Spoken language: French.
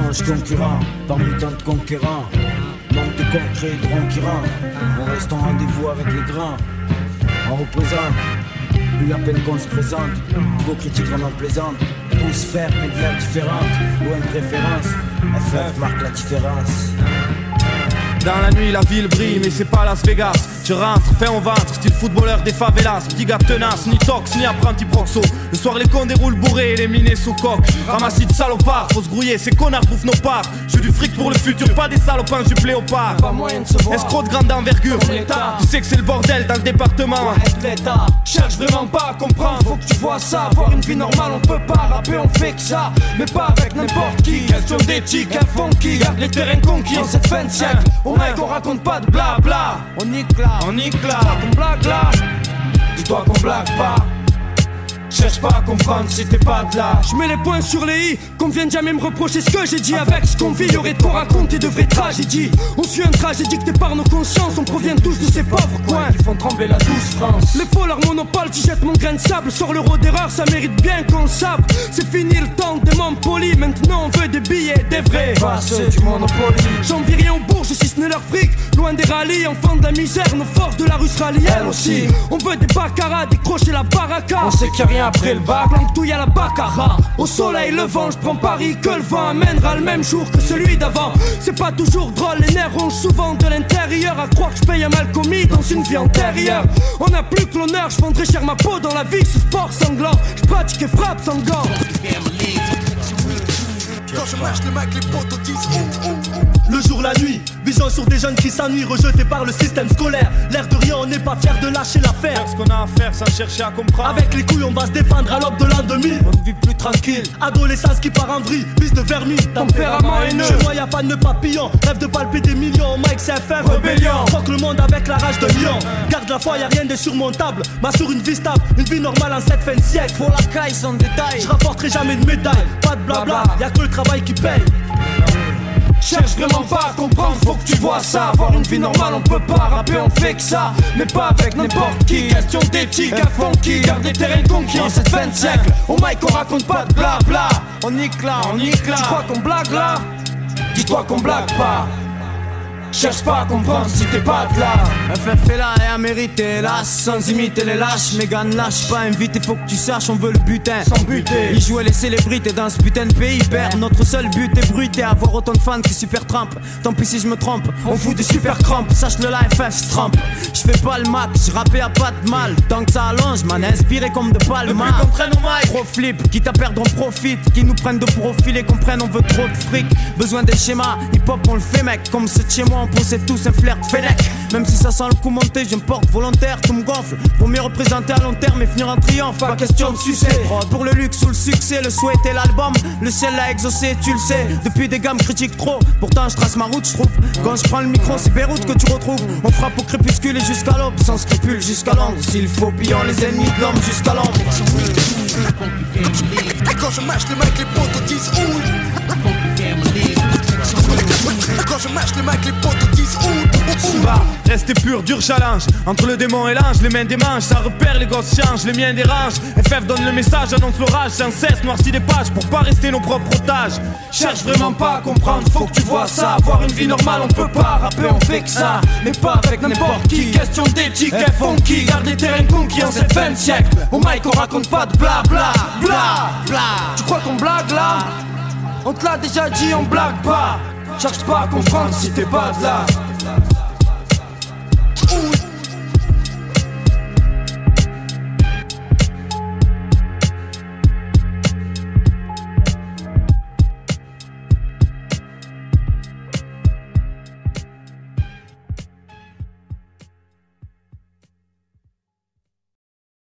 ange concurrent, parmi tant de conquérants. Manque de concret et de ronds qui rentrent. On reste en rendez-vous avec les grands. On représente, plus la peine qu'on se présente. Vos critiques vraiment plaisantes. Tous faire mais de l'air différente. Loin de préférence, FF marque la différence. Dans la nuit la ville brille mais c'est pas Las Vegas. Tu rentres, fin au ventre, style footballeur des favelas. Petit gars tenace, ni tox, ni apprenti proxo. Le soir les cons déroulent bourrés et les minés sous coque. Ramassis de salopards, faut se grouiller, ces connards bouffent nos parts. J'veux du fric pour le futur, pas des salopins du léopard. Escroc de grande envergure, tu sais que c'est le bordel dans le département. Cherche vraiment pas à comprendre, faut que tu vois ça. Avoir une vie normale, on peut pas rapper, on fait que ça. Mais pas avec n'importe qui, question d'éthique, un funky. Garde les terrains conquis en cette fin de siècle. Au mec on raconte pas de blabla. On éclate, dis-toi qu'on blague là. Dis-toi qu'on blague pas. Cherche pas à comprendre si t'es pas de là. Je mets les points sur les i, qu'on vienne jamais me reprocher ce que j'ai dit. Avec ce qu'on vit, y'aurait de quoi raconter de vraies tragédies. On suit une tragédie que par nos consciences. On provient tous de ces pauvres coins qui font trembler la douce France. Les faux, leur monopole, tu jettes mon grain de sable. Sors l'euro d'erreur, ça mérite bien qu'on le sape. C'est fini le temps des membres polis. Maintenant on veut des billets, des vrais. Pas ceux du monopoly. J'envie rien aux bourges, si ce n'est leur fric. Loin des rallyes, enfants de la misère. Nos forces de la rue se rallient elles aussi. On veut des baccarat, décrocher la baraka. On sait qu'il y a rien après le bac, planque-touille à la baccarat. Au soleil levant, je prends Paris que le vent amènera le même jour que celui d'avant. C'est pas toujours drôle, les nerfs rongent souvent de l'intérieur. À croire que je paye un mal commis dans une vie antérieure. On n'a plus que l'honneur, je vendrai cher ma peau dans la vie, ce sport sanglant. Je pratique et frappe sans gants. Quand je marche, les mecs, les potes disent le jour, la nuit, vision sur des jeunes qui s'ennuient, rejetés par le système scolaire. L'air de rien, on n'est pas fiers de lâcher l'affaire. Faire ce qu'on a à faire sans chercher à comprendre. Avec les couilles, on va se défendre à l'aube de l'an 2000. On vit plus tranquille. Adolescence qui part en vrille, bise de vermine. Tempérament haineux. Chez moi, y'a pas de nœud papillon. Rêve de palper des millions. Mike, c'est FR, rébellion. Fuck le monde avec la rage de lion. Garde la foi, y'a rien d'insurmontable. M'assure une vie stable, une vie normale en cette fin de siècle. Faut la caille sans détail. Je rapporterai jamais de médaille. Pas de blabla, y'a que le travail qui paye. Cherche vraiment pas à comprendre, faut que tu vois ça. Avoir une vie normale, on peut pas rapper, on fait que ça. Mais pas avec n'importe qui, question d'éthique, un funky. Garde les terrains conquis en cette fin de siècle. Au mic on raconte pas de blabla. On éclate, tu crois qu'on blague là? Dis-toi qu'on blague pas. Cherche pas à comprendre si t'es pas de là. FF est là et a mérité, hélas. Sans imiter les lâches, Mégane lâche pas invité, faut que tu saches, on veut le butin. Sans buter. Ils jouaient les célébrités dans ce putain de pays. Père, notre seul but est bruité, avoir autant de fans qui super trempe. Tant pis si je me trompe, on fout des super crampes. Sache le la FF se trempe. Je fais pas le Mac, je rappais à pas de mal. Tant que ça allonge, man, inspiré comme de palma. Le plus qu'on traîne au mic. Trop flip, quitte à perdre on profite. Qui nous prennent de profil et comprennent on veut trop de fric. Besoin des schémas, hip hop on le fait mec. Comme c'est chez moi on possède tous un flair de Fennec. Même si ça sent le coup monter, je me porte volontaire, tout me gonfle. Pour mieux représenter à long terme et finir en triomphe. Pas question de sucer. Pour le luxe ou le succès, le souhait et l'album. Le ciel l'a exaucé, tu le sais. Depuis des gammes critiques trop. Pourtant je trace ma route, je trouve. Quand je prends le micro, c'est Beyrouth que tu retrouves. On frappe au crépuscule et jusqu'à l'aube. Sans scrupule jusqu'à l'ombre. S'il faut, pillons les ennemis de l'homme jusqu'à l'ombre. Quand je marche, les mecs, les potes disent quand je marche, les mecs, les potes disent Bah, rester pur, dur challenge. Entre le démon et l'ange, les mains des manches. Ça repère, les gosses changent, les miens dérangent. FF donne le message, annonce l'orage. Sans cesse, noircit des pages pour pas rester nos propres otages. Cherche vraiment pas à comprendre, faut que tu vois ça. Avoir une vie normale, on peut pas rapper, on fait que ça. Mais pas avec n'importe qui, question d'éthique, un funky. Garde les terrains conquis en cette fin de siècle. Au mic on raconte pas de bla bla bla bla. Tu crois qu'on blague là? On te l'a déjà dit, on blague pas. Cherche pas à comprendre si t'es pas de là.